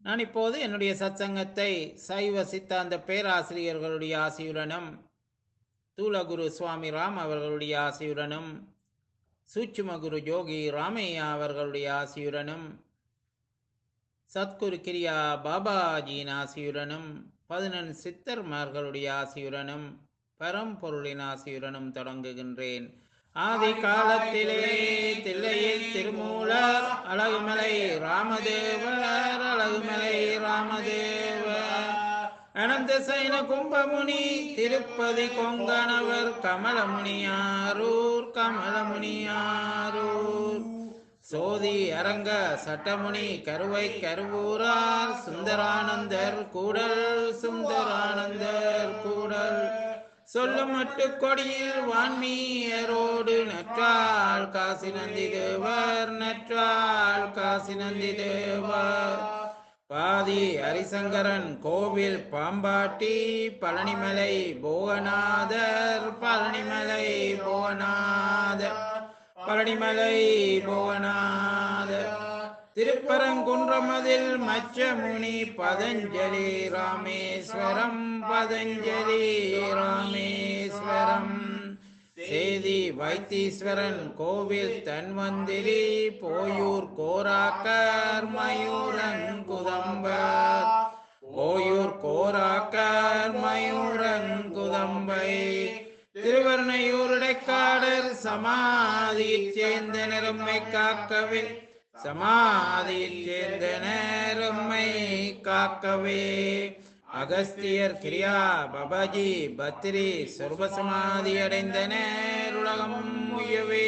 நான் இப்போது என்னுடைய சத்சங்கத்தை சைவ சித்தாந்த பேராசிரியர்களுடைய ஆசியுடனும் தூலகுரு சுவாமி ராம் அவர்களுடைய ஆசியுடனும் சூட்சும குரு யோகி ராமையா அவர்களுடைய ஆசியுடனும் சத்குரு கிரியா பாபாஜியின் ஆசியுடனும் 11 சித்தர்மார்களுடைய ஆசியுடனும் பரம்பொருளின் ஆசியுடனும் தொடங்குகின்றேன். ஆதி காலத்திலே தில்லையில் திருமூலர் அழகுமலை ராமதேவர் அழகுமலை ராமதேவர் அனந்த சைன கும்பமுனி திருப்பதி கொங்கணவர் கமலமுனியாரூர் கமலமுனியாரூர் சோதி அரங்க சட்டமுனி கருவை கருவூரார் சுந்தரானந்தர் கூடல் சுந்தரானந்தர் கூடல் சொல்லும் மட்டு கொடியில் வான்மீயரோடு நற்றாள் காசி நந்தி தேவர் நற்றாள் காசி நந்தி தேவர் பாதி ஹரிசங்கரன் கோவில் பாம்பாட்டி பழனிமலை போகநாதர் பழனிமலை போகநாதர் பழனிமலை போகநாதர் திருப்பரங்குன்றமதில் மச்சமுனி பதஞ்சலி ராமேஸ்வரம் பதஞ்சலி ராமேஸ்வரம் சேதி வைத்தீஸ்வரன் கோவில் தன்வந்திரி போயூர் கோராக்கர் மயூரன் குதம்பர் போயூர் கோராக்கர் மயூரன் குதம்பை திருவர்ணையூருடைக்காடர் சமாதியைச் சேர்ந்த நிறம்மை காக்கவே சமாதியைச் சேர்ந்த நேரம்மை காக்கவே அகஸ்தியர் கிரியா பபாஜி பத்ரி சொர்வசமாதி அடைந்த நேருலகம் உயவே.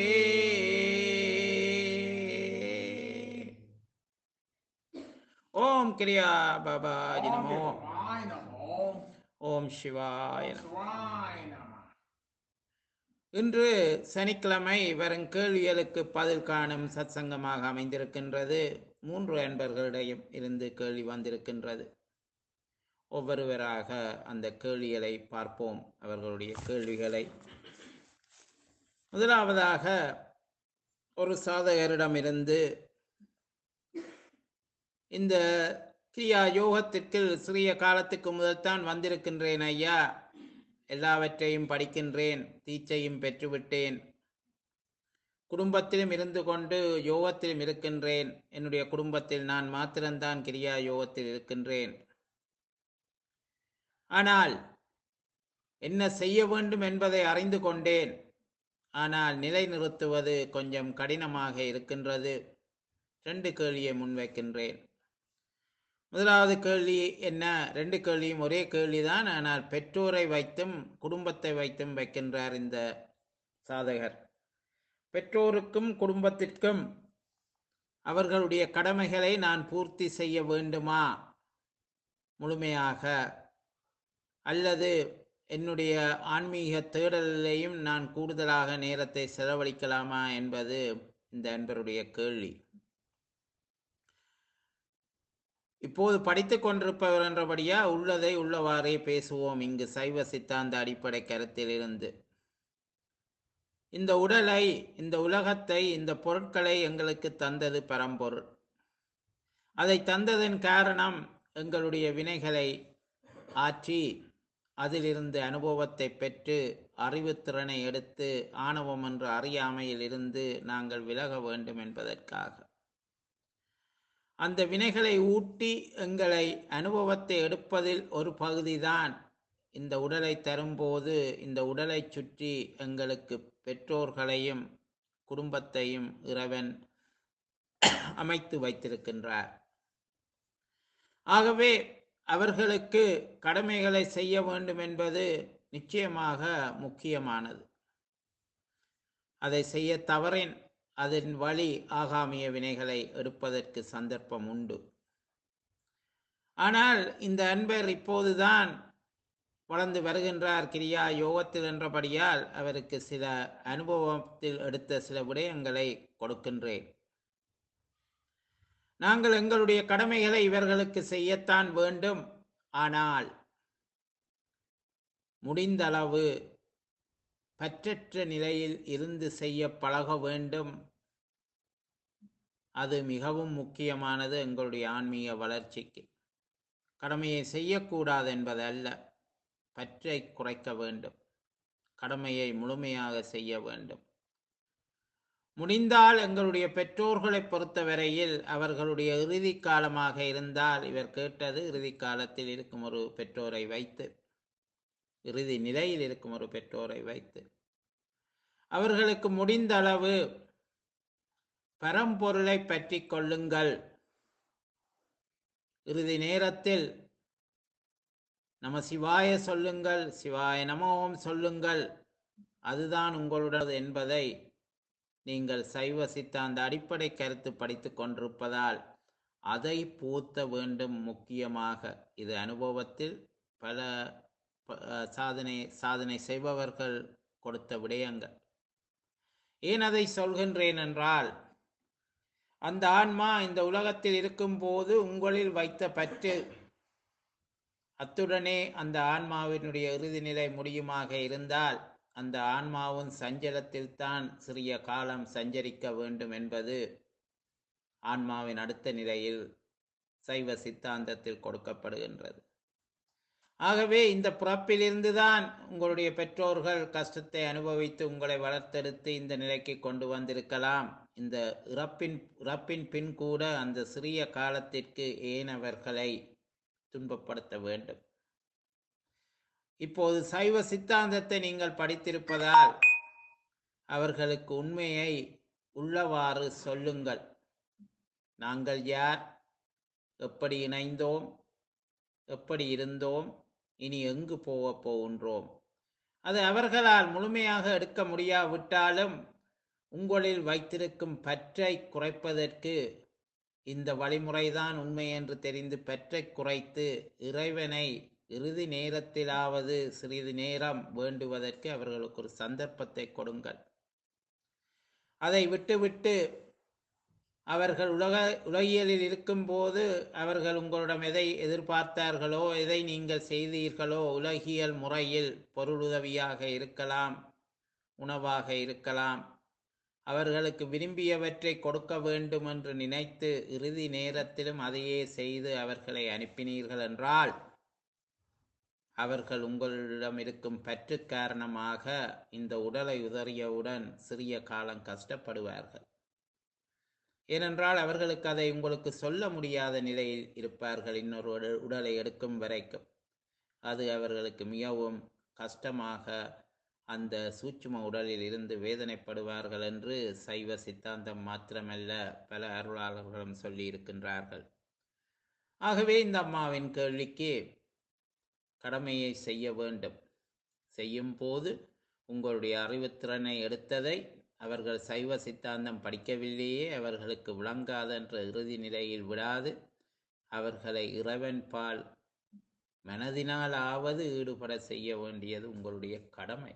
ஓம் கிரியா பாபாஜி நமோ. ஓம் சிவாய நமோ. இன்று சனிக்கிழமை வரும் கேள்விகளுக்கு பதில் காணும் சத்சங்கமாக அமைந்திருக்கின்றது. 3 அன்பர்களிடையும் இருந்து கேள்வி வந்திருக்கின்றது. ஒவ்வொருவராக அந்த கேள்விகளை பார்ப்போம், அவர்களுடைய கேள்விகளை. முதலாவதாக ஒரு சாதகரிடமிருந்து, இந்த கிரியா யோகத்திற்கு சிறிய காலத்துக்கு முதல்தான் வந்திருக்கின்றேன் ஐயா, எல்லாவற்றையும் படிக்கின்றேன், தீட்சையும் பெற்றுவிட்டேன், குடும்பத்திலும் இருந்து கொண்டு யோகத்திலும் இருக்கின்றேன். என்னுடைய குடும்பத்தில் நான் மாத்திரம்தான் கிரியா யோகத்தில் இருக்கின்றேன். ஆனால் என்ன செய்ய வேண்டும் என்பதை அறிந்து கொண்டேன். ஆனால் நிலைநிறுத்துவது கொஞ்சம் கடினமாக இருக்கின்றது. 2 கேள்வியை முன்வைக்கின்றேன். முதலாவது கேள்வி என்ன? 2 கேள்வியும் ஒரே கேள்விதான், ஆனால் பெற்றோரை வைத்தும் குடும்பத்தை வைத்தும் வைக்கின்றார் இந்த சாதகர். பெற்றோருக்கும் குடும்பத்திற்கும் அவர்களுடைய கடமைகளை நான் பூர்த்தி செய்ய வேண்டுமா முழுமையாக, அல்லது என்னுடைய ஆன்மீக தேடலையும் நான் கூடுதலாக நேரத்தை செலவழிக்கலாமா என்பது இந்த அன்பருடைய கேள்வி. இப்போது படித்துக் கொண்டிருப்பவர் என்றபடியா உள்ளதை உள்ளவாறே பேசுவோம். இங்கு சைவ சித்தாந்த அடிப்படை கருத்தில் இருந்து இந்த உடலை, இந்த உலகத்தை, இந்த பொருட்களை எங்களுக்கு தந்தது பரம்பொருள். அதை தந்ததன் காரணம் எங்களுடைய வினைகளை ஆற்றி அதிலிருந்து அனுபவத்தை பெற்று அறிவுத்திறனை எடுத்து ஆணவம் என்ற அறியாமையில் இருந்து நாங்கள் விலக வேண்டும் என்பதற்காக. அந்த வினைகளை ஊட்டி எங்களை அனுபவத்தை எடுப்பதில் ஒரு பகுதிதான் இந்த உடலை தரும்போது இந்த உடலை சுற்றி எங்களுக்கு பெற்றோர்களையும் குடும்பத்தையும் இறைவன் அமைத்து வைத்திருக்கின்றார். ஆகவே அவர்களுக்கு கடமைகளை செய்ய வேண்டும் என்பது நிச்சயமாக முக்கியமானது. அதை செய்ய தவறின் அதன் வழி ஆகாமிய வினைகளை எடுப்பதற்கு சந்தர்ப்பம் உண்டு. ஆனால் இந்த அன்பர் இப்போதுதான் வளர்ந்து வருகின்றார் கிரியா யோகத்தில் என்றபடியால் அவருக்கு சில அனுபவத்தில் எடுத்த சில விடயங்களை கொடுக்கின்றேன். நாங்கள் எங்களுடைய கடமைகளை இவர்களுக்கு செய்யத்தான் வேண்டும். ஆனால் முடிந்தளவு பற்றற்ற நிலையில் இருந்து செய்ய பழக வேண்டும். அது மிகவும் முக்கியமானது எங்களுடைய ஆன்மீக வளர்ச்சிக்கு. கடமையை செய்யக்கூடாது என்பதல்ல, பற்றை குறைக்க வேண்டும், கடமையை முழுமையாக செய்ய வேண்டும். முடிந்தால் எங்களுடைய பெற்றோர்களை பொறுத்தவரையில் அவர்களுடைய இறுதி காலமாக இருந்தால், இவர் கேட்டது இறுதி காலத்தில் இருக்கும் ஒரு பெற்றோரை வைத்து, இறுதி நிலையில் இருக்கும் ஒரு பெற்றோரை வைத்து, அவர்களுக்கு முடிந்த அளவு பரம்பொருளை பற்றி கொள்ளுங்கள். இறுதி நேரத்தில் நம சிவாய சொல்லுங்கள், சிவாய நமோம் சொல்லுங்கள், அதுதான் உங்களுடையது என்பதை நீங்கள் சைவ சித்தாந்த அடிப்படை கருத்து படித்து கொண்டிருப்பதால் அதை பூத்த வேண்டும். முக்கியமாக இது அனுபவத்தில் பல சாதனை செய்பவர்கள் கொடுத்த விடயங்கள். ஏன் அதை சொல்கின்றேன் என்றால், அந்த ஆன்மா இந்த உலகத்தில் இருக்கும் போது உங்களில் வைத்த பற்று, அத்துடனே அந்த ஆன்மாவினுடைய இறுதி நிலை முடியுமாக இருந்தால், அந்த ஆன்மாவின் சஞ்சலத்தில் தான் சிறிய காலம் சஞ்சரிக்க வேண்டும் என்பது ஆன்மாவின் அடுத்த நிலையில் சைவ சித்தாந்தத்தில் கொடுக்கப்படுகின்றது. ஆகவே இந்த பிறப்பிலிருந்துதான் உங்களுடைய பெற்றோர்கள் கஷ்டத்தை அனுபவித்து உங்களை வளர்த்தெடுத்து இந்த நிலைக்கு கொண்டு வந்திருக்கலாம். இந்த இறப்பின் பின் கூட அந்த சிறிய காலத்திற்கு ஏன் அவர்களை துன்பப்படுத்த வேண்டும்? இப்போது சைவ சித்தாந்தத்தை நீங்கள் படித்திருப்பதால் அவர்களுக்கு உண்மையை உள்ளவாறு சொல்லுங்கள். நாங்கள் யார், எப்படி இணைந்தோம், எப்படி இருந்தோம், இனி எங்கு போகின்றோம். அது அவர்களால் முழுமையாக எடுக்க முடியாவிட்டாலும் உங்களில் வைத்திருக்கும் பற்றை குறைப்பதற்கு இந்த வழிமுறைதான் உண்மை என்று தெரிந்து பற்றை குறைத்து இறைவனை இறுதி நேரத்திலாவது சிறிது நேரம் வேண்டுவதற்கு அவர்களுக்கு ஒரு சந்தர்ப்பத்தை கொடுங்கள். அதை விட்டுவிட்டு அவர்கள் உலகியலில் இருக்கும்போது அவர்கள் உங்களிடம் எதை எதிர்பார்த்தார்களோ, எதை நீங்கள் செய்தீர்களோ, உலகியல் முறையில் பொருளுதவியாக இருக்கலாம், உணவாக இருக்கலாம், அவர்களுக்கு விரும்பியவற்றை கொடுக்க வேண்டும் என்று நினைத்து இறுதி நேரத்திலும் அதையே செய்து அவர்களை அனுப்பினீர்கள் என்றால், அவர்கள் உங்களிடம் இருக்கும் பற்று காரணமாக இந்த உடலை உதறியவுடன் சிறிய காலம் கஷ்டப்படுவார்கள். ஏனென்றால் அவர்களுக்கு அதை உங்களுக்கு சொல்ல முடியாத நிலையில் இருப்பார்கள். இன்னொரு உடலை எடுக்கும் வரைக்கும் அது அவர்களுக்கு மிகவும் கஷ்டமாக அந்த சூட்சும உடலில் இருந்து வேதனைப்படுவார்கள் என்று சைவ சித்தாந்தம் மாத்திரமல்ல பல அருளாளர்களும் சொல்லி இருக்கின்றார்கள். ஆகவே இந்த அம்மாவின் கேள்விக்கு கடமையை செய்ய வேண்டும். செய்யும் போது உங்களுடைய அறிவுத்திறனை எடுத்ததை அவர்கள் சைவ சித்தாந்தம் படிக்கவில்லையே, அவர்களுக்கு விளங்காத என்ற இறுதி நிலையில் விடாது அவர்களை இறைவன் பால் மனதினாலாவது ஈடுபட செய்ய வேண்டியது உங்களுடைய கடமை.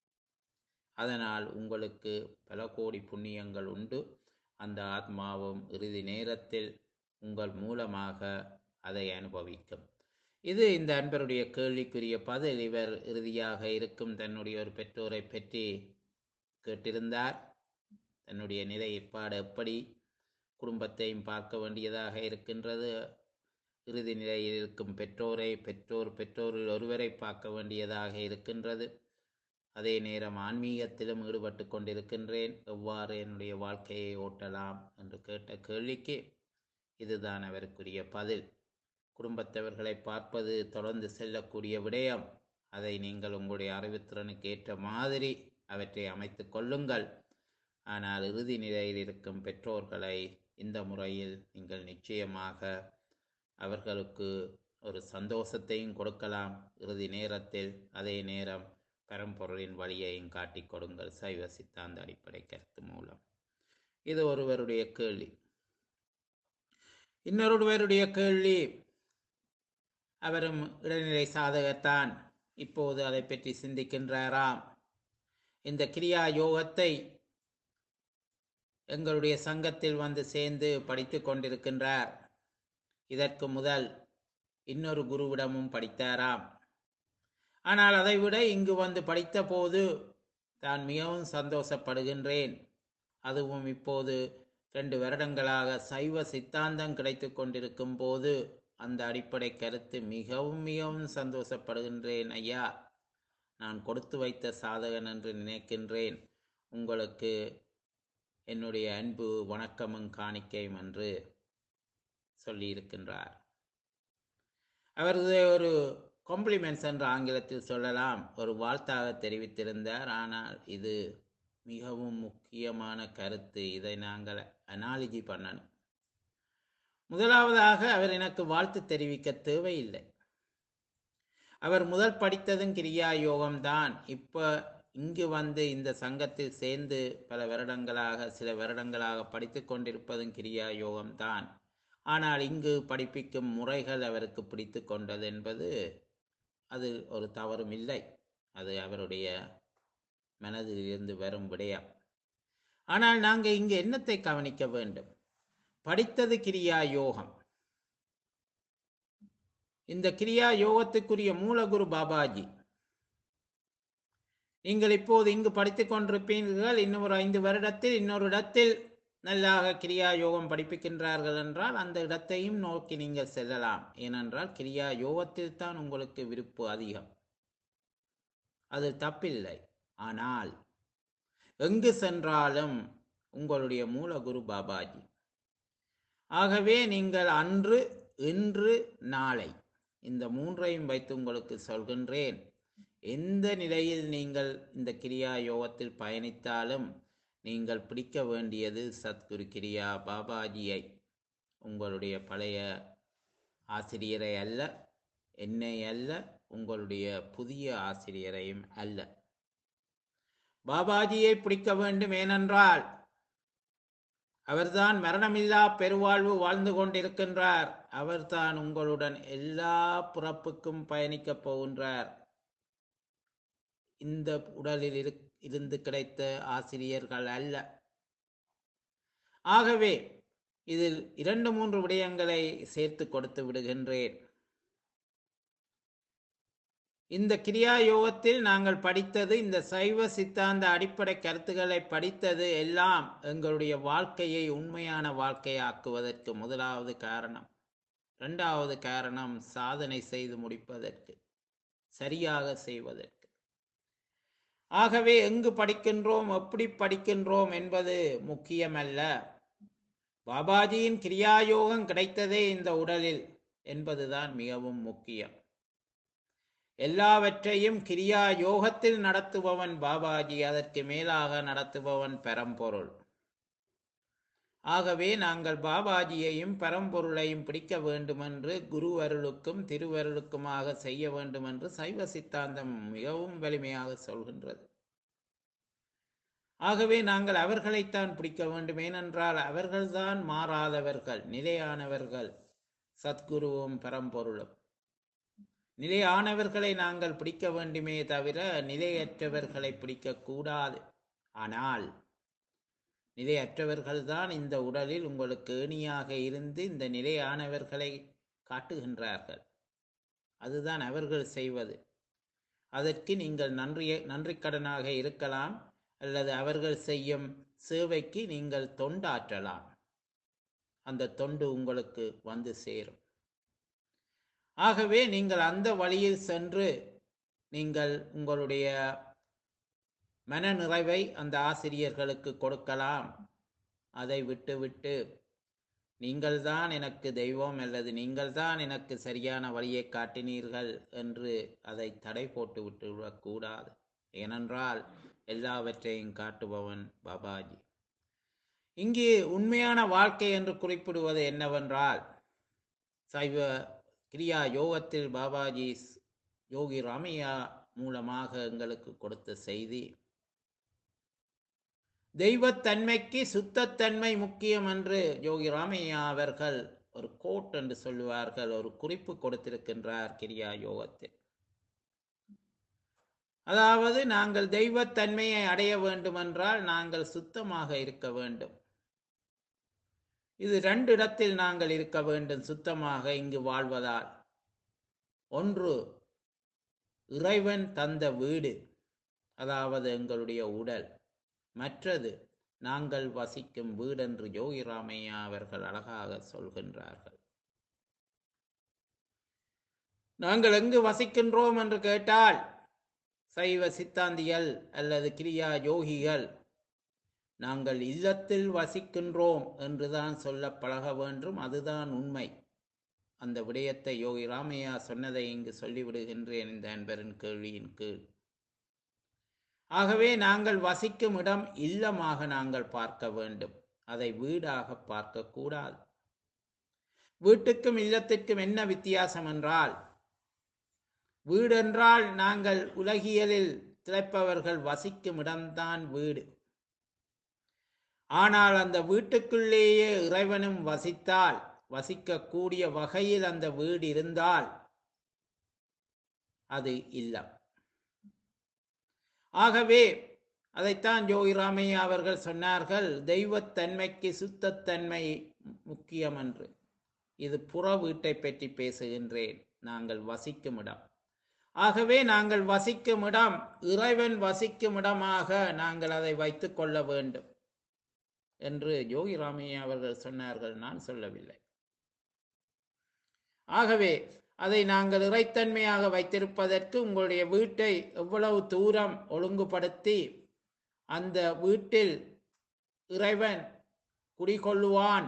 அதனால் உங்களுக்கு பல கோடி புண்ணியங்கள் உண்டு. அந்த ஆத்மாவும் இறுதி நேரத்தில் உங்கள் மூலமாக அதை அனுபவிக்கும். இது இந்த அன்பருடைய கேள்விக்குரிய பதில். இவர் இறுதியாக இருக்கும் தன்னுடைய ஒரு பெற்றோரை பற்றி கேட்டிருந்தார். தன்னுடைய நிலைப்பாடு எப்படி, குடும்பத்தையும் பார்க்க வேண்டியதாக இருக்கின்றது, இறுதி நிலையில் இருக்கும் பெற்றோரில் ஒருவரை பார்க்க வேண்டியதாக இருக்கின்றது, அதே நேரம் ஆன்மீகத்திலும் ஈடுபட்டு கொண்டிருக்கின்றேன், எவ்வாறு என்னுடைய வாழ்க்கையை ஓட்டலாம் என்று கேட்ட கேள்விக்கு இதுதான் அவருக்குரிய பதில். குடும்பத்தவர்களை பார்ப்பது தொடர்ந்து செல்லக்கூடிய விடயம். அதை நீங்கள் உங்களுடைய அறிவுத்திறனுக்கு ஏற்ற மாதிரி அவற்றை அமைத்து கொள்ளுங்கள். ஆனால் இறுதி நிலையில் இருக்கும் பெற்றோர்களை இந்த முறையில் நீங்கள் நிச்சயமாக அவர்களுக்கு ஒரு சந்தோஷத்தையும் கொடுக்கலாம் இறுதி நேரத்தில். அதே நேரம் பரம்பொருளின் வழியையும் காட்டிக் கொடுங்கள் சைவ சித்தாந்த அடிப்படை கருத்து மூலம். இது ஒருவருடைய கேள்வி. இன்னொருவருடைய கேள்வி, அவரும் இடைநிலை சாதகத்தான், இப்போது அதை பற்றி சிந்திக்கின்றாராம். இந்த கிரியா யோகத்தை எங்களுடைய சங்கத்தில் வந்து சேர்ந்து படித்து கொண்டிருக்கின்றார். இதற்கு முதல் இன்னொரு குருவிடமும் படித்தாராம். ஆனால் அதைவிட இங்கு வந்து படித்த போது தான் மிகவும் சந்தோஷப்படுகின்றேன். அதுவும் இப்போது 2 வருடங்களாக சைவ சித்தாந்தம் கிடைத்து கொண்டிருக்கும் போது அந்த அடிப்படை கருத்து மிகவும் மிகவும் சந்தோஷப்படுகின்றேன் ஐயா. நான் கொடுத்து வைத்த சாதகன் என்று நினைக்கின்றேன். உங்களுக்கு என்னுடைய அன்பு வணக்கமும் காணிக்கையும் என்று சொல்லியிருக்கின்றார். அவரது ஒரு காம்ப்ளிமெண்ட்ஸ் என்று ஆங்கிலத்தில் சொல்லலாம், ஒரு வாழ்த்தாக தெரிவித்திருந்தார். ஆனால் இது மிகவும் முக்கியமான கருத்து. இதை நாங்கள் அனாலஜி பண்ணணும். முதலாவதாக அவர் எனக்கு வாழ்த்து தெரிவிக்க தேவையில்லை. அவர் முதல் படித்ததும் கிரியா யோகம்தான். இப்போ இங்கு வந்து இந்த சங்கத்தில் சேர்ந்து சில வருடங்களாக படித்து கொண்டிருப்பதும் கிரியா யோகம்தான். ஆனால் இங்கு படிப்பிக்கும் முறைகள் அவருக்கு பிடித்து கொண்டது என்பது அது ஒரு தவறும் இல்லை. அது அவருடைய மனதில் இருந்து வரும் விடயம். ஆனால் நாங்கள் இங்கு என்னத்தை கவனிக்க வேண்டும்? படித்தது கிரியா யோகம். இந்த கிரியா யோகத்துக்குரிய மூலகுரு பாபாஜி. நீங்கள் இப்போது இங்கு படித்துக் கொண்டிருப்பீர்கள். இன்னொரு 5 வருடத்தில் இன்னொரு இடத்தில் நல்லாக கிரியா யோகம் படிப்பிக்கின்றார்கள் என்றால் அந்த இடத்தையும் நோக்கி நீங்கள் செல்லலாம். ஏனென்றால் கிரியா யோகத்தில் தான் உங்களுக்கு விருப்பு அதிகம். அது தப்பில்லை. ஆனால் எங்கு சென்றாலும் உங்களுடைய மூலகுரு பாபாஜி. ஆகவே நீங்கள் அன்று, இன்று, நாளை இந்த 3ஐயும் வைத்து உங்களுக்கு சொல்கின்றேன். எந்த நிலையில் நீங்கள் இந்த கிரியா யோகத்தில் பயணித்தாலும் நீங்கள் பிடிக்க வேண்டியது சத்குரு கிரியா பாபாஜியை, உங்களுடைய பழைய ஆசிரியரை அல்ல, என்னை அல்ல, உங்களுடைய புதிய ஆசிரியரையும் அல்ல. பாபாஜியை பிடிக்க வேண்டும். ஏனென்றால் அவர்தான் மரணமில்லா பெருவாழ்வு வாழ்ந்து கொண்டிருக்கின்றார். அவர்தான் உங்களுடன் எல்லா பிறப்புக்கும் பயணிக்கப் போகின்றார். இந்த உடலில் இருந்து கிடைத்த ஆசிரியர்கள் அல்ல. ஆகவே இதில் 2-3 விடயங்களை சேர்த்து கொடுத்து விடுகின்றேன். இந்த கிரியா யோகத்தில் நாங்கள் படித்தது, இந்த சைவ சித்தாந்த அடிப்படை கருத்துக்களை படித்தது எல்லாம் எங்களுடைய வாழ்க்கையை உண்மையான வாழ்க்கையாக்குவதற்கு முதலாவது காரணம். 2வது காரணம் சாதனை செய்து முடிப்பதற்கு, சரியாக செய்வதற்கு. ஆகவே எங்கு படிக்கின்றோம், எப்படி படிக்கின்றோம் என்பது முக்கியமல்ல. பாபாஜியின் கிரியாயோகம் கிடைத்ததே இந்த உடலில் என்பதுதான் மிகவும் முக்கியம். எல்லாவற்றையும் கிரியா யோகத்தில் நடத்துபவன் பாபாஜி, அதற்கு மேலாக நடத்துபவன் பரம்பொருள். ஆகவே நாங்கள் பாபாஜியையும் பரம்பொருளையும் பிடிக்க வேண்டுமென்று குருவருளுக்கும் திருவருளுக்குமாக செய்ய வேண்டுமென்று சைவ சித்தாந்தம் மிகவும் வலிமையாக சொல்கின்றது. ஆகவே நாங்கள் அவர்களைத்தான் பிடிக்க வேண்டும். ஏனென்றால் அவர்கள்தான் மாறாதவர்கள், நிலையானவர்கள். சத்குருவும் பரம்பொருளும் நிலையானவர்களை நாங்கள் பிடிக்க வேண்டுமே தவிர நிலையற்றவர்களை பிடிக்க கூடாது. ஆனால் நிலையற்றவர்கள்தான் இந்த உடலில் உங்களுக்கு ஏணியாக இருந்து இந்த நிலையானவர்களை காட்டுகின்றார்கள். அதுதான் அவர்கள் செய்வது. அதற்கு நீங்கள் நன்றி கடனாக இருக்கலாம், அல்லது அவர்கள் செய்யும் சேவைக்கு நீங்கள் தொண்டாற்றலாம். அந்த தொண்டு உங்களுக்கு வந்து சேரும். ஆகவே நீங்கள் அந்த வழியில் சென்று நீங்கள் உங்களுடைய மன நிறைவை அந்த ஆசிரியர்களுக்கு கொடுக்கலாம். அதை விட்டுவிட்டு நீங்கள்தான் எனக்கு தெய்வம் அல்லது நீங்கள்தான் எனக்கு சரியான வழியை காட்டினீர்கள் என்று அதை தடை போட்டு விட்டுவிடக்கூடாது. ஏனென்றால் எல்லாவற்றையும் காட்டுபவன் பாபாஜி. இங்கே உண்மையான வாழ்க்கை என்று குறிப்பிடுவது என்னவென்றால், சைவ கிரியா யோகத்தில் பாபாஜி யோகி ராமையா மூலமாக எங்களுக்கு கொடுத்த செய்தி, தெய்வத்தன்மைக்கு சுத்தத்தன்மை முக்கியம் என்று யோகி ராமையா அவர்கள் ஒரு கோட் என்று சொல்லுவார்கள், ஒரு குறிப்பு கொடுத்திருக்கின்றார் கிரியா யோகத்தில். அதாவது நாங்கள் தெய்வத்தன்மையை அடைய வேண்டுமென்றால் நாங்கள் சுத்தமாக இருக்க வேண்டும். இது 2 இடத்தில் நாங்கள் இருக்க வேண்டும் சுத்தமாக இங்கு வாழ்வதால். ஒன்று இறைவன் தந்த வீடு, அதாவது எங்களுடைய உடல். மற்றது நாங்கள் வசிக்கும் வீடென்று யோகி ராமையா அவர்கள் அழகாக சொல்கின்றார்கள். நாங்கள் எங்கு வசிக்கின்றோம் என்று கேட்டால், சைவ சித்தாந்திகள் அல்லது கிரியா யோகிகள் நாங்கள் இல்லத்தில் வசிக்கின்றோம் என்றுதான் சொல்ல பழக வேண்டும். அதுதான் உண்மை. அந்த விடயத்தை யோகி ராமையா சொன்னதை இங்கு சொல்லிவிடுகின்றேன் இந்த அன்பரின் கேள்வியின் கீழ். ஆகவே நாங்கள் வசிக்கும் இடம் இல்லமாக நாங்கள் பார்க்க வேண்டும், அதை வீடாக பார்க்க கூடாது. வீட்டுக்கும் இல்லத்திற்கும் என்ன வித்தியாசம் என்றால், வீடென்றால் நாங்கள் உலகியலில் திளைப்பவர்கள் வசிக்கும் இடம்தான் வீடு. ஆனால் அந்த வீட்டுக்குள்ளேயே இறைவனும் வசித்தால், வசிக்கக்கூடிய வகையில் அந்த வீடு இருந்தால் அது இல்லம். ஆகவே அதைத்தான் யோகி ராமையா அவர்கள் சொன்னார்கள், தெய்வத்தன்மைக்கு சுத்தத்தன்மை முக்கியம் என்று. இது புற வீட்டை பற்றி பேசுகின்றேன், நாங்கள் வசிக்கும் இடம். ஆகவே நாங்கள் வசிக்கும் இடம் இறைவன் வசிக்கும் இடமாக நாங்கள் அதை வைத்துக் கொள்ள வேண்டும் என்று யோகி ராமையா அவர்கள் சொன்னார்கள், நான் சொல்லவில்லை. ஆகவே அதை நாங்கள் இறைத்தன்மையாக வைத்திருப்பதற்கு உங்களுடைய வீட்டை எவ்வளவு தூரம் ஒழுங்குபடுத்தி அந்த வீட்டில் இறைவன் குடிகொள்ளுவான்,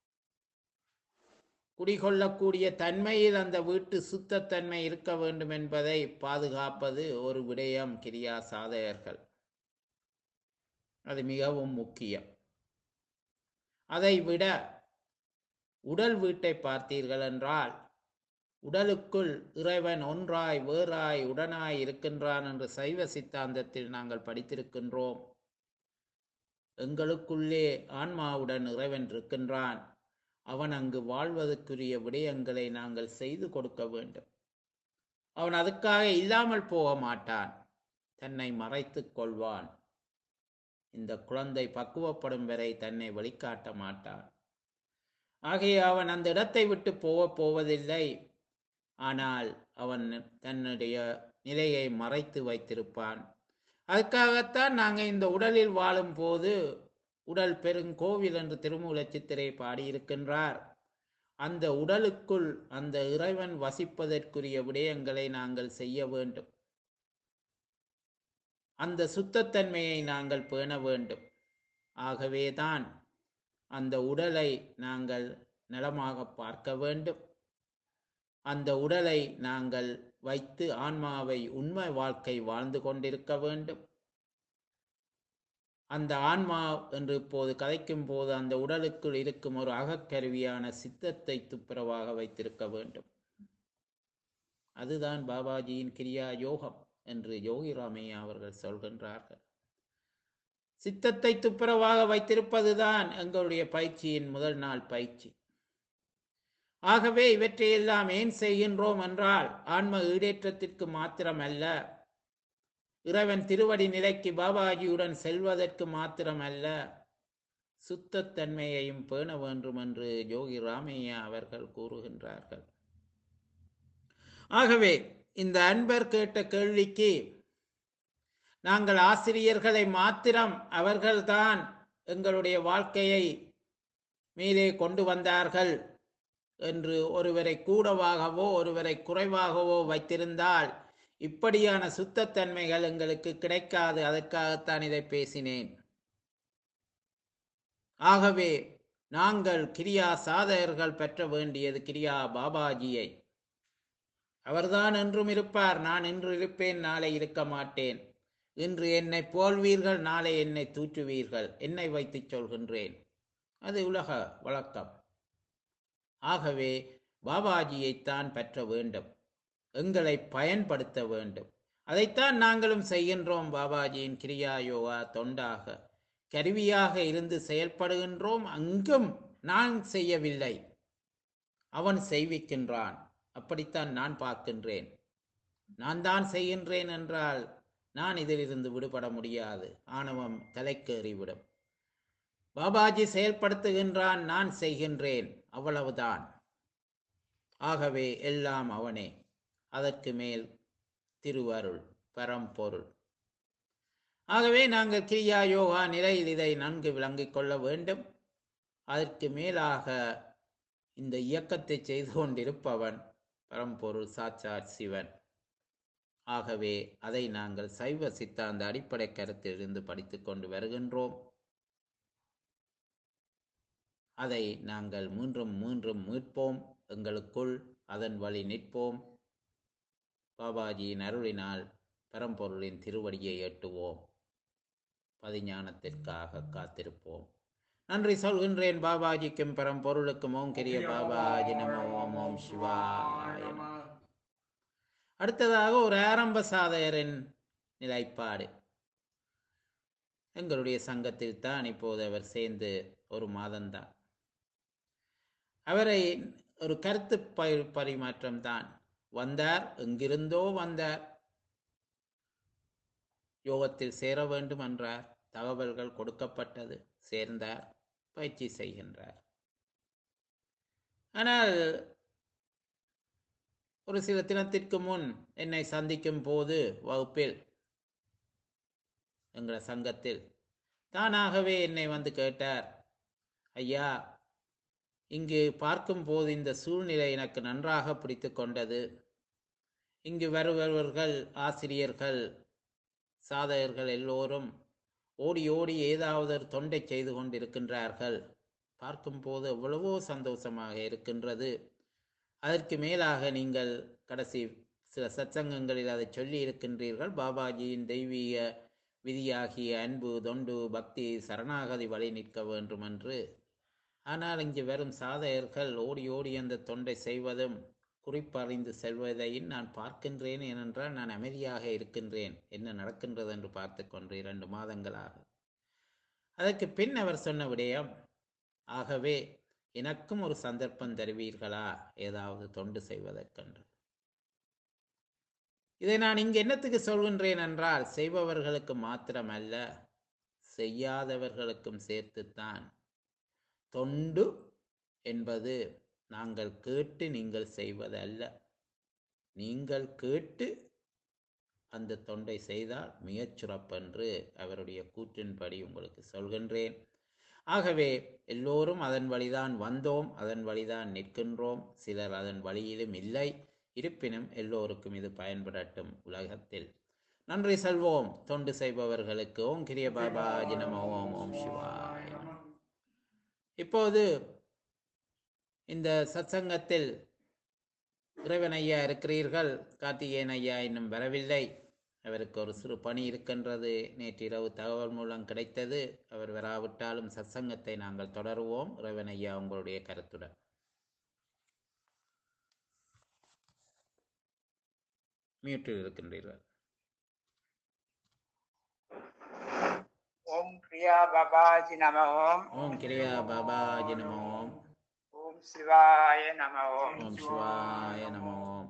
குடிகொள்ளக்கூடிய தன்மையில் அந்த வீட்டு சுத்தத்தன்மை இருக்க வேண்டும் என்பதை பாதுகாப்பது ஒரு விடயம் கிரியா சாதகர்கள். அது மிகவும் முக்கியம். அதை விட உடல் வீட்டை பார்த்தீர்கள் என்றால், உடலுக்குள் இறைவன் ஒன்றாய் வேறாய் உடனாய் இருக்கின்றான் என்று சைவ சித்தாந்தத்தில் நாங்கள் படித்திருக்கின்றோம். எங்களுக்குள்ளே ஆன்மாவுடன் இறைவன் இருக்கின்றான். அவன் அங்கு வாழ்வதற்குரிய விடயங்களை நாங்கள் செய்து கொடுக்க வேண்டும். அவன் அதுக்காக இல்லாமல் போக மாட்டான், தன்னை மறைத்துக் கொள்வான். இந்த குழந்தை பக்குவப்படும் வரை தன்னை வெளிக்காட்ட மாட்டான். ஆகைய அவன் அந்த இடத்தை விட்டு போவதில்லை. ஆனால் அவன் தன்னுடைய நிலையை மறைத்து வைத்திருப்பான். அதுக்காகத்தான் நாங்கள் இந்த உடலில் வாழும் போது உடல் பெருங்கோவில் என்று திருமூலச் சித்திரை பாடியிருக்கின்றார். அந்த உடலுக்குள் அந்த இறைவன் வசிப்பதற்குரிய விடயங்களை நாங்கள் செய்ய வேண்டும். அந்த சுத்தத்தன்மையை நாங்கள் பேண வேண்டும். ஆகவேதான் அந்த உடலை நாங்கள் நலமாக பார்க்க வேண்டும். அந்த உடலை நாங்கள் வைத்து ஆன்மாவை உண்மை வாழ்க்கை வாழ்ந்து கொண்டிருக்க வேண்டும். அந்த ஆன்மா என்று இப்போது கதைக்கும் போது அந்த உடலுக்குள் இருக்கும் ஒரு அகக்கருவியான சித்தத்தை துப்புரவாக வைத்திருக்க வேண்டும். அதுதான் பாபாஜியின் கிரியா யோகம் என்று யோகி ராமையா அவர்கள் சொல்கின்றார்கள். சித்தத்தை துப்புரவாக வைத்திருப்பதுதான் எங்களுடைய பயிற்சியின் முதல் நாள் பயிற்சி. ஆகவே இவற்றையெல்லாம் ஏன் செய்கின்றோம் என்றால், ஆன்ம ஈடேற்றத்திற்கு மாத்திரமல்ல, இறைவன் திருவடி நிலைக்கு பாபாஜியுடன் செல்வதற்கு மாத்திரமல்ல, சுத்தத்தன்மையையும் பேண வேண்டும் என்று யோகி ராமையா அவர்கள் கூறுகின்றார்கள். ஆகவே இந்த அன்பர் கேட்ட கேள்விக்கு நாங்கள் ஆசிரியர்களை மாத்திரம் அவர்கள்தான் எங்களுடைய வாழ்க்கையை மேலே கொண்டு வந்தார்கள் என்று ஒருவரை கூடவாகவோ ஒருவரை குறைவாகவோ வைத்திருந்தால் இப்படியான சுத்தத்தன்மைகள் எங்களுக்கு கிடைக்காது. அதற்காகத்தான் இதை பேசினேன். ஆகவே நாங்கள் கிரியா சாதகர்கள் பெற்ற வேண்டியது கிரியா பாபாஜியை. அவர்தான் என்றும் இருப்பார். நான் இன்று இருப்பேன், நாளை இருக்க மாட்டேன். இன்று என்னை போல்வீர்கள், நாளை என்னை தூற்றுவீர்கள். என்னை வைத்து சொல்கின்றேன், அது உலக வழக்கம். ஆகவே பாபாஜியைத்தான் பெற்ற வேண்டும், எங்களை பயன்படுத்த வேண்டும். அதைத்தான் நாங்களும் செய்கின்றோம். பாபாஜியின் கிரியா யோகா தொண்டாக கருவியாக இருந்து செயல்படுகின்றோம். அங்கும் நான் செய்யவில்லை, அவன் செய்விக்கின்றான். அப்படித்தான் நான் பார்க்கின்றேன். நான் தான் செய்கின்றேன் என்றால் நான் இதிலிருந்து விடுபட முடியாது. ஆணவம் தலைக்கேறிவிடும். பாபாஜி செயல்படுத்துகின்றான், நான் செய்கின்றேன், அவ்வளவுதான். ஆகவே எல்லாம் அவனே. அதற்கு மேல் திருவருள், பரம்பொருள். ஆகவே நாங்கள் கிரியா யோகா நிலையில் இதை நன்கு விளங்கிக் கொள்ள வேண்டும். அதற்கு மேலாக இந்த இயக்கத்தை செய்து கொண்டிருப்பவன் பரம்பொருள் சாட்சாத் சிவன். ஆகவே அதை நாங்கள் சைவ சித்தாந்த அடிப்படை கருத்திலிருந்து படித்துக் கொண்டு வருகின்றோம். அதை நாங்கள் மீண்டும் மீண்டும் மீட்போம், எங்களுக்குள் அதன் வழி நிற்போம். பாபாஜியின் அருளினால் பரம்பொருளின் திருவடியை எட்டுவோம். பதிஞானத்திற்காக காத்திருப்போம். நன்றி சொல்கின்றேன் பாபாஜிக்கும் பரம்பொருளுக்கும். ஓம் கிரிய பாபாஜி நம. ஓம் ஓம் சிவாய நம. அடுத்ததாக ஒரு ஆரம்ப சாதகரின் நிலைப்பாடு. எங்களுடைய சங்கத்தில் தான் இப்போது அவர் சேர்ந்து ஒரு மாதம்தான். அவரை ஒரு கருத்து பரிமாற்றம் தான். வந்தார், எங்கிருந்தோ வந்தார், யோகத்தில் சேர வேண்டும் என்றார், தகவல்கள் கொடுக்கப்பட்டது, சேர்ந்தார், பயிற்சி செய்கின்றார். ஆனால் ஒரு சில தினத்திற்கு முன் என்னை சந்திக்கும் போது வகுப்பில் எங்கள் சங்கத்தில் தானாகவே என்னை வந்து கேட்டார், ஐயா, இங்கு பார்க்கும் போது இந்த சூழ்நிலை எனக்கு நன்றாக பிடித்து கொண்டது. இங்கு வருபவர்கள், ஆசிரியர்கள், சாதகர்கள் எல்லோரும் ஓடி ஓடி ஏதாவது ஒரு தொண்டை செய்து கொண்டிருக்கின்றார்கள். பார்க்கும்போது எவ்வளவோ சந்தோஷமாக இருக்கின்றது. அதற்கு மேலாக நீங்கள் கடைசி சில சத்சங்கங்களில் அதை சொல்லி இருக்கின்றீர்கள், பாபாஜியின் தெய்வீக விதியாகிய அன்பு, தொண்டு, பக்தி, சரணாகதி வழி நிற்க வேண்டும் என்று. ஆனால் இங்கு வரும் சாதகர்கள் ஓடி ஓடி அந்த தொண்டை செய்வதும் குறிப்பறிந்து செல்வதையும் நான் பார்க்கின்றேன். ஏனென்றால் நான் அமைதியாக இருக்கின்றேன், என்ன நடக்கின்றது என்று பார்த்து கொண்டு 2 மாதங்களாக. அதற்கு பின் அவர் சொன்ன விடயம், ஆகவே எனக்கும் ஒரு சந்தர்ப்பம் தருவீர்களா ஏதாவது தொண்டு செய்வதற்கென்று. இதை நான் இங்கு என்னத்துக்கு சொல்கின்றேன் என்றால், செய்பவர்களுக்கு மாத்திரமல்ல, செய்யாதவர்களுக்கும் சேர்த்துத்தான். தொண்டு என்பது நாங்கள் கேட்டு நீங்கள் செய்வதல்ல. நீங்கள் கேட்டு அந்த தொண்டை செய்தால் மிகச்சிறப்பென்று அவருடைய கூற்றின்படி உங்களுக்கு சொல்கின்றேன். ஆகவே எல்லோரும் அதன் வழிதான் வந்தோம், அதன் வழிதான் நிற்கின்றோம். சிலர் அதன் வழியிலும் இல்லை. இருப்பினும் எல்லோருக்கும் இது பயன்படட்டும் உலகத்தில். நன்றி செல்வோம் தொண்டு செய்பவர்களுக்கு. ஓம் கிரிய பாபாஜி நம. ஓம் ஓம் சிவாய நம. இப்போது இந்த சத்சங்கத்தில் இறைவன் ஐயா இருக்கிறீர்கள். கார்த்திகேயன் ஐயா இன்னும் வரவில்லை. அவருக்கு ஒரு சிறு பணி இருக்கின்றது. நேற்றிரவு தகவல் மூலம் கிடைத்தது. அவர் வராவிட்டாலும் சத்சங்கத்தை நாங்கள் தொடருவோம். இறைவன் ஐயா உங்களுடைய கருத்துடன். மியூட்டில் இருக்கின்றீர்கள். ஓம் கிரியா பாபாஜி நம. ஓம் ஓம் கிரியா பாபாஜி நம. ஓம் ஓம் சிவாய நம. ஓம் ஓம் சிவாய நம. ஓம்.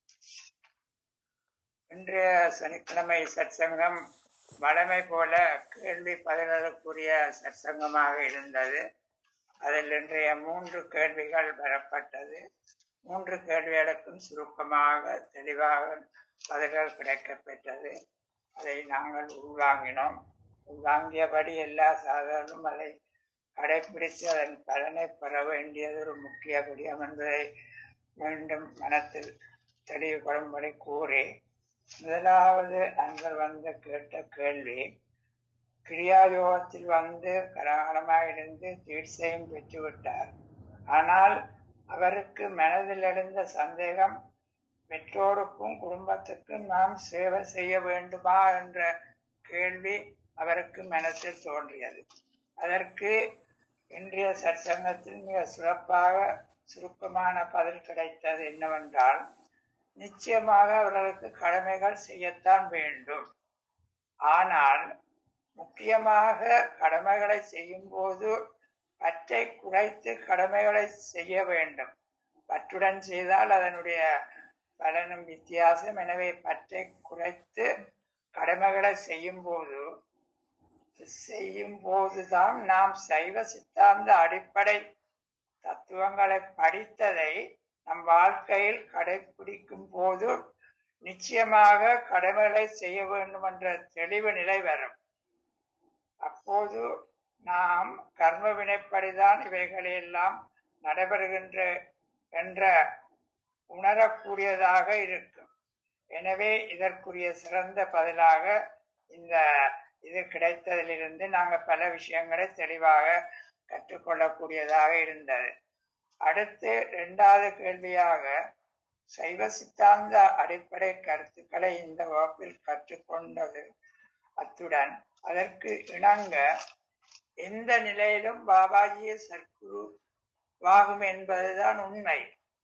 இன்றைய சனிக்கிழமை சற்சங்கம் வழமை போல கேள்வி பதில்களுக்குரிய சற்சங்கமாக இருந்தது. அதில் இன்றைய 3 கேள்விகள் பெறப்பட்டது. 3 கேள்விகளுக்கும் சுருக்கமாக தெளிவாக பதில்கள் கிடைக்கப்பெற்றது. அதை நாங்கள் உள்வாங்கினோம். உள்வாங்கியபடி எல்லா சாதகரும் அதை கடைபிடித்து அதன் பலனை பெற வேண்டியது ஒரு முக்கிய விடயம் என்பதை மீண்டும் மனத்தில் தெளிவுபடும்படி கூறி, முதலாவது அன்பர் வந்து கேட்ட கேள்வி, கிரியாயோகத்தில் வந்து கரகாலமாயிருந்து தீட்சையும் பெற்றுவிட்டார். ஆனால் அவருக்கு மனதில் எழுந்த சந்தேகம், பெற்றோருக்கும் குடும்பத்துக்கும் நாம் சேவை செய்ய வேண்டுமா என்ற கேள்வி அவருக்கு மனத்தில் தோன்றியது. அதற்கு இன்றைய சற்சங்கத்தில் மிக சிறப்பாக சுருக்கமான பதில் கிடைத்தது. என்னவென்றால், நிச்சயமாக அவர்களுக்கு கடமைகள் செய்யத்தான் வேண்டும். ஆனால் முக்கியமாக கடமைகளை செய்யும் போது பற்றை குறைத்து கடமைகளை செய்ய வேண்டும். பற்றுடன் செய்தால் அதனுடைய பலனும் வித்தியாசம். எனவே பற்றை குறைத்து கடமைகளை செய்யும் போதுதான் நாம் சைவ சித்தாந்த அடிப்படை தத்துவங்களை படித்ததை நம் வாழ்க்கையில் கடைபிடிக்கும் போது நிச்சயமாக கடமைகளை செய்ய வேண்டும் என்ற தெளிவு நிலை வரும். அப்போது நாம் கர்ம வினைப்படிதான் இவைகளெல்லாம் நடைபெறுகின்ற என்ற உணரக்கூடியதாக இருக்கும். எனவே இதற்குரிய சிறந்த பதிலாக இந்த இது கிடைத்ததிலிருந்து நாங்கள் பல விஷயங்களை தெளிவாக கற்றுக்கொள்ளக்கூடியதாக இருந்தது. அடுத்து 2வது கேள்வியாக சைவ சித்தாந்த அடிப்படை கருத்துக்களை இந்த வகுப்பில் கற்றுக்கொண்டது. அத்துடன் அதற்கு இணங்க எந்த நிலையிலும் பாபாஜியை சற்குரு வாகும் என்பதுதான் உண்மை.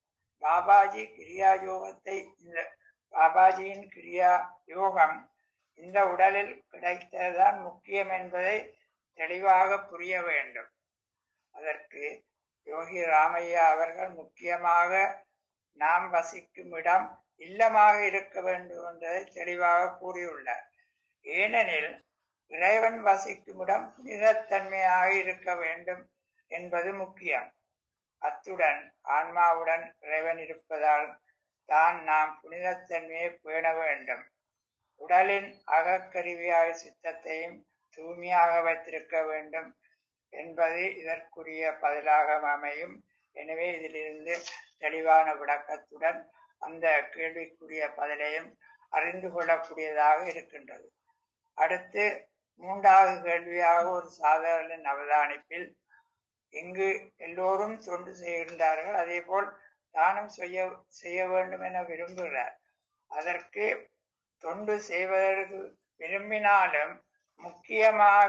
பாபாஜி கிரியா யோகத்தை பாபாஜியின் கிரியா யோகம் இந்த உடலில் கிடைத்ததுதான் முக்கியம் என்பதை தெளிவாக புரிய வேண்டும். அதற்கு யோகி ராமையா அவர்கள் முக்கியமாக நாம் வசிக்கும் இடம் இல்லமாக இருக்க வேண்டும் என்பதை தெளிவாக கூறியுள்ளார். ஏனெனில் இறைவன் வசிக்கும் இடம் புனிதத்தன்மையாக இருக்க வேண்டும் என்பது முக்கியம். அத்துடன் ஆன்மாவுடன் இறைவன் இருப்பதால் தான் நாம் புனிதத்தன்மையை பேண வேண்டும். உடலின் அகக்கருவியாக சித்தத்தையும் தூய்மையாக வைத்திருக்க வேண்டும் என்பது இதற்குரிய பதிலாக அமையும். எனவே இதிலிருந்து தெளிவான விளக்கத்துடன் அந்த கேள்விக்குரிய பதிலையும் அறிந்து கொள்ளக்கூடியதாக இருக்கின்றது. அடுத்து 3வது கேள்வியாக ஒரு சாதகரின் அவதானிப்பில் இங்கு எல்லோரும் தொண்டு செய்கின்றார்கள், அதே போல் தானும் செய்ய வேண்டும் என விரும்புகிறார். அதற்கு தொண்டு செய்வதற்கு விரும்பினாலும் முக்கியமாக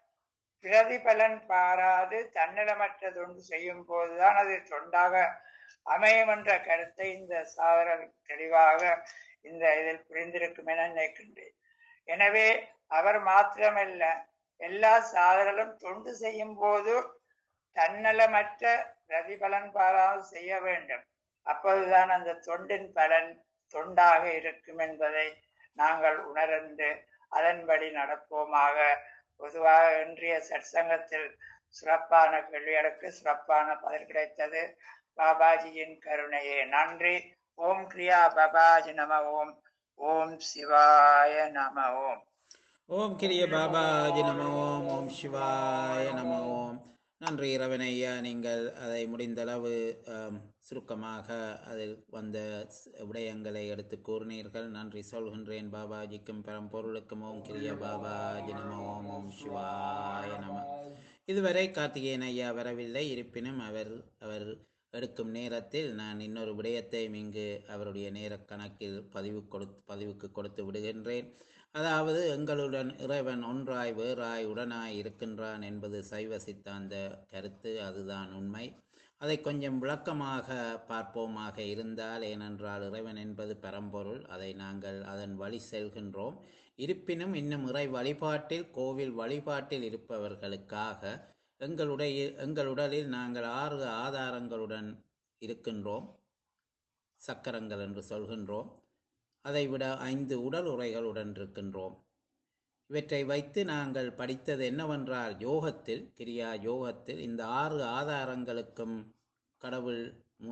பிரதிபலன் பாராது தன்னலமற்ற தொண்டு செய்யும் போதுதான் அது தொண்டாக அமையும் என்ற கருத்தை இந்த சாதகர் தெளிவாக இந்த இதில் புரிந்திருக்கும் என நினைக்கின்றேன். எனவே அவர் மாத்திரமல்ல, எல்லா சாதகர்களும் தொண்டு செய்யும் போது தன்னலமற்ற பிரதிபலன் பாராது செய்ய வேண்டும். அப்போதுதான் அந்த தொண்டின் பலன் தொண்டாக இருக்கும் என்பதை நாங்கள் உணர்ந்து அதன்படி நடப்போமாக. பொதுவாக இன்றைய சற்சங்கத்தில் சிறப்பான கேள்விகளுக்கு சிறப்பான பதில் கிடைத்தது. பாபாஜியின் கருணையே நன்றி. ஓம் கிரியா பாபாஜி நம ஓம். ஓம் சிவாய நம ஓம். ஓம் கிரிய பாபாஜி நம ஓம். ஓம் சிவாய நம ஓம். நன்றி இரவனையா, நீங்கள் அதை முடிந்தளவு சுருக்கமாக அதில் வந்த விடயங்களை எடுத்து கூறினீர்கள். நன்றி சொல்கின்றேன் பாபாஜிக்கும் பரம்பொருளுக்கும். ஓம் கிரிய பாபாஜி நம ஓம். ஓம் சிவாய நம. இதுவரை கார்த்திகேயன் ஐயா வரவில்லை. இருப்பினும் அவர் எடுக்கும் நேரத்தில் நான் இன்னொரு விடயத்தையும் இங்கு அவருடைய நேர கணக்கில் பதிவுக்கு கொடுத்து விடுகின்றேன். அதாவது, எங்களுடன் இறைவன் ஒன்றாய் வேறாய் உடனாய் இருக்கின்றான் என்பது சைவ சித்தாந்த கருத்து. அதுதான் உண்மை. அதை கொஞ்சம் விளக்கமாக பார்ப்போமாக இருந்தால், ஏனென்றால் இறைவன் என்பது பரம்பொருள், அதை நாங்கள் அதன் வழி செல்கின்றோம். இருப்பினும் இன்னும் இறை வழிபாட்டில், கோவில் வழிபாட்டில் இருப்பவர்களுக்காக எங்களுடலில் நாங்கள் 6 ஆதாரங்களுடன் இருக்கின்றோம். சக்கரங்கள் என்று சொல்கின்றோம். அதைவிட 5 உடல் உரைகளுடன் இருக்கின்றோம். இவற்றை வைத்து நாங்கள் படித்தது என்னவென்றால், யோகத்தில், கிரியா யோகத்தில் இந்த 6 ஆதாரங்களுக்கும் கடவுள்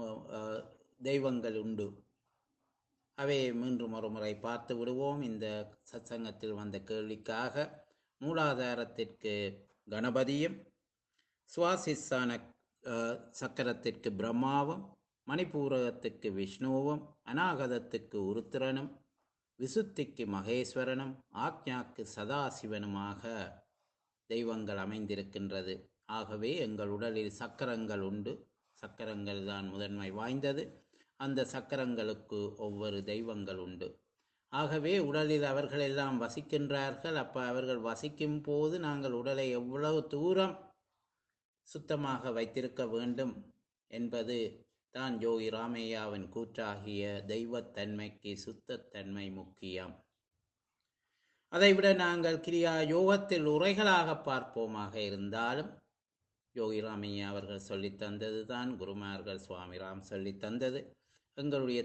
தெய்வங்கள் உண்டு. அவை மீண்டும் ஒரு முறை பார்த்து விடுவோம். இந்த சத்சங்கத்தில் வந்த கேள்விக்காக மூலாதாரத்திற்கு கணபதியும், சுவாசிஸ்தான சக்கரத்திற்கு பிரம்மாவும், மணிப்பூரகத்துக்கு விஷ்ணுவும், அநாகதத்துக்கு உருத்திரனும், விசுத்திக்கு மகேஸ்வரனும், ஆக்ஞாக்கு சதாசிவனுமாக தெய்வங்கள் அமைந்திருக்கின்றது. ஆகவே எங்கள் உடலில் சக்கரங்கள் உண்டு. சக்கரங்கள் தான் முதன்மை வாய்ந்தது. அந்த சக்கரங்களுக்கு ஒவ்வொரு தெய்வங்கள் உண்டு. ஆகவே உடலில் அவர்கள் எல்லாம் வசிக்கின்றார்கள். அப்போ அவர்கள் வசிக்கும் போது நாங்கள் உடலை எவ்வளவு தூரம் சுத்தமாக வைத்திருக்க வேண்டும் என்பது தான் யோகி ராமையாவின் கூற்றாகிய தெய்வத்தன்மைக்கு சுத்தத்தன்மை முக்கியம். அதைவிட நாங்கள் கிரியா யோகத்தில் உரைகளாக பார்ப்போமாக இருந்தாலும், யோகி ராமையா அவர்கள் சொல்லித் தந்தது தான், குருமார்கள் சுவாமிராம் சொல்லித் தந்தது. எங்களுடைய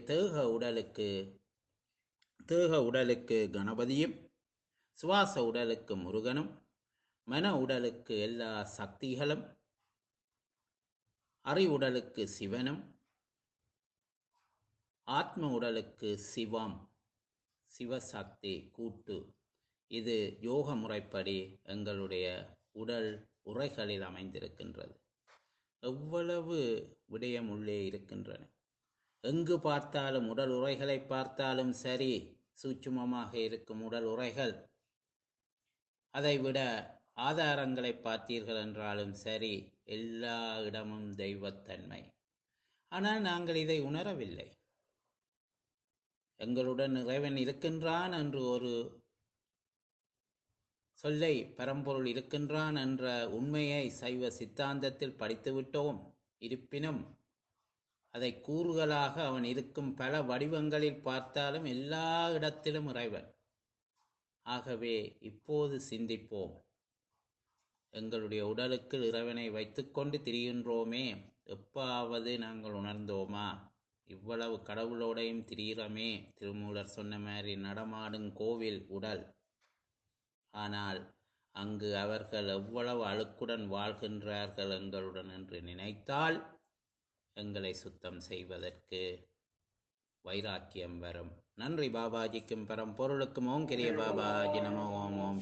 தேக உடலுக்கு கணபதியும், சுவாச உடலுக்கு முருகனும், மன உடலுக்கு எல்லா சக்திகளும், அறிவுடலுக்கு சிவனும், ஆத்ம உடலுக்கு சிவசக்தி கூட்டு, இது யோக முறைப்படி எங்களுடைய உடல் உறைகளில் அமைந்திருக்கின்றது. எவ்வளவு விடயம் உள்ளே இருக்கின்றன. எங்கு பார்த்தாலும் உடல் உறைகளை பார்த்தாலும் சரி, சூட்சுமமாக இருக்கும் உடல் உறைகள், அதைவிட ஆதாரங்களை பார்த்தீர்கள் என்றாலும் சரி, எல்லா இடமும் தெய்வத்தன்மை. ஆனால் நாங்கள் இதை உணரவில்லை. எங்களுடன் இறைவன் இருக்கின்றான் என்று ஒரு சொல்லை, பரம்பொருள் இருக்கின்றான் என்ற உண்மையை சைவ சித்தாந்தத்தில் படித்துவிட்டோம். இருப்பினும் அதை கூறுகளாக அவன் இருக்கும் பல வடிவங்களில் பார்த்தாலும் எல்லா இடத்திலும் இறைவன். ஆகவே இப்போது சிந்திப்போம். எங்களுடைய உடலுக்கு இறைவனை வைத்துக்கொண்டு திரிகின்றோமே, எப்பாவது நாங்கள் உணர்ந்தோமா? இவ்வளவு கடவுளோடையும் திரிகிறோமே, திருமூலர் சொன்ன மாதிரி நடமாடும் கோவில் உடல். ஆனால் அங்கு அவர்கள் எவ்வளவு அழுக்குடன் வாழ்கின்றார்கள் எங்களுடன் என்று நினைத்தால் எங்களை சுத்தம் செய்வதற்கு வைராக்கியம் வரும். நன்றி பாபாஜிக்கும் பரம்பொருளுக்கும். ஓம் கிரிய பாபாஜி நமோ. ஓம் ஓம்